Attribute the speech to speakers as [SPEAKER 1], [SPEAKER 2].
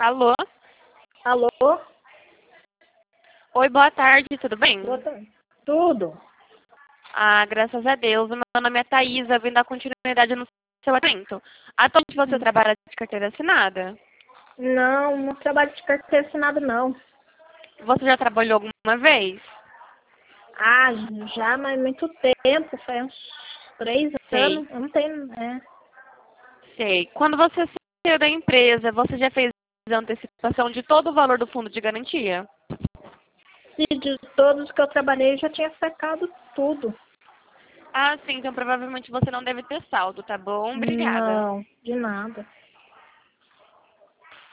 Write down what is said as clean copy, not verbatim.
[SPEAKER 1] Alô?
[SPEAKER 2] Alô?
[SPEAKER 1] Oi, boa tarde, tudo bem?
[SPEAKER 2] Boa tarde. Tudo?
[SPEAKER 1] Ah, graças a Deus. O meu nome é Thaisa, vim dar continuidade no seu atento. Atualmente você trabalha de carteira assinada?
[SPEAKER 2] Não, não trabalho de carteira assinada, não.
[SPEAKER 1] Você já trabalhou alguma vez?
[SPEAKER 2] Ah, já, mas muito tempo, faz uns 3
[SPEAKER 1] Sei,
[SPEAKER 2] anos. Eu não tenho,
[SPEAKER 1] sei. Quando você saiu da empresa, você já fez antecipação de todo o valor do fundo de garantia?
[SPEAKER 2] E de todos que eu trabalhei, eu já tinha sacado tudo.
[SPEAKER 1] Ah, sim, então provavelmente você não deve ter saldo, tá bom? Obrigada.
[SPEAKER 2] Não, de nada.